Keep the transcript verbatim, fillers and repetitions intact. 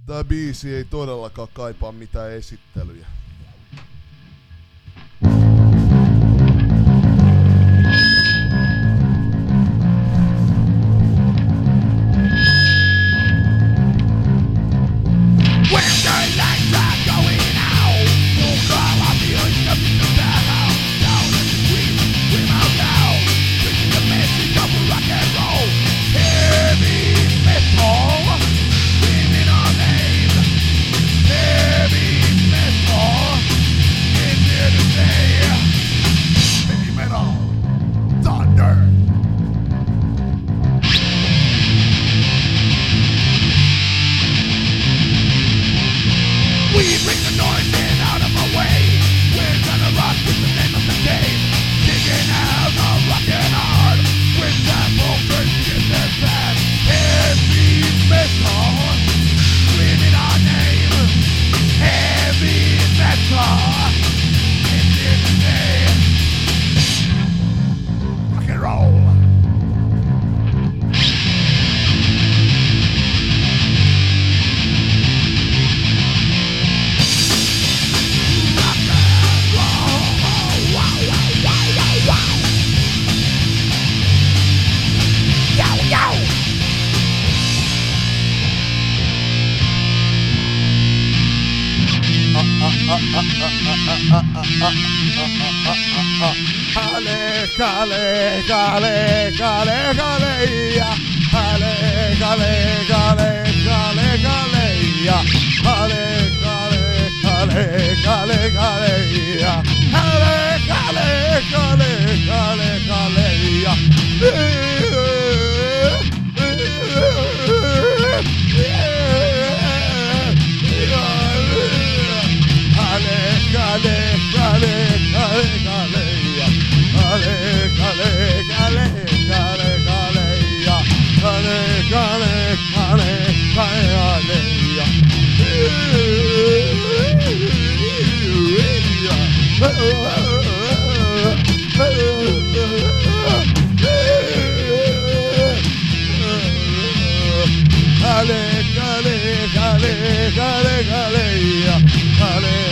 Tää biisi ei todellakaan kaipaa mitään esittelyjä. Kale, kale, kale, kale, kale, ja. Kale, kale, kale, kale, kale, ja. Kale, kale, kale, kale, kale, ja. Kale, kale, kale, kale, kale, ja. Kale, kale, kale, kale, kale, ja. Kale, kale, kale, kale, kale, ja. Kale, kale, kale, kale, ja. Kale, kale, kale, kale, kale, ja. Kale,